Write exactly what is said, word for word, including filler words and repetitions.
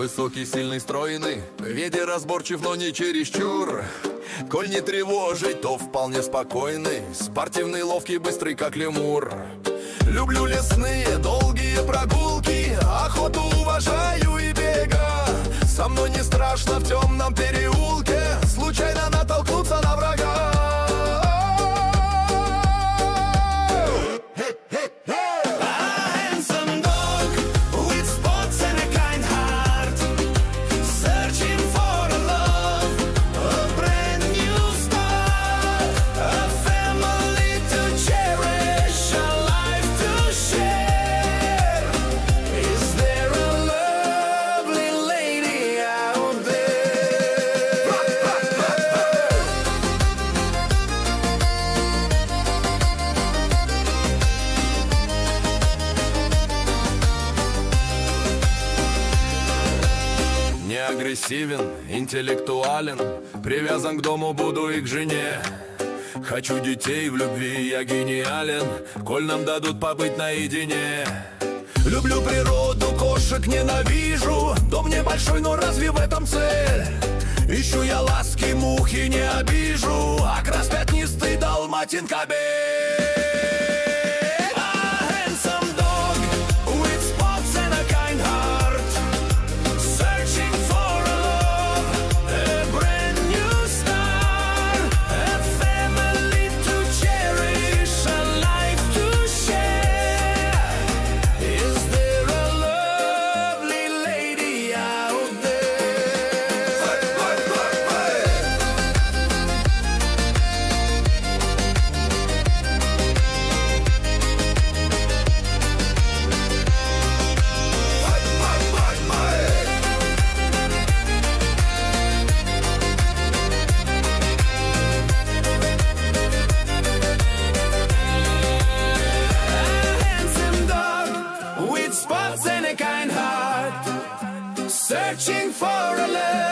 Высокий, сильный, стройный, ветер разборчив, но не чересчур. Коль не тревожить, то вполне спокойный, спортивный, ловкий, быстрый, как лемур. Люблю лесные, долгие прогулки, охоту уважаю и бега. Со мной не страшно в темном переулке случайно натолкнуться на врага. Агрессивен, интеллектуален, привязан к дому, буду и к жене. Хочу детей, в любви я гениален, коль нам дадут побыть наедине. Люблю природу, кошек ненавижу, дом небольшой, но разве в этом цель? Ищу я ласки, мухи не обижу, окрас пятнистый, далматин кобель. Spots and a kind heart, searching for a love.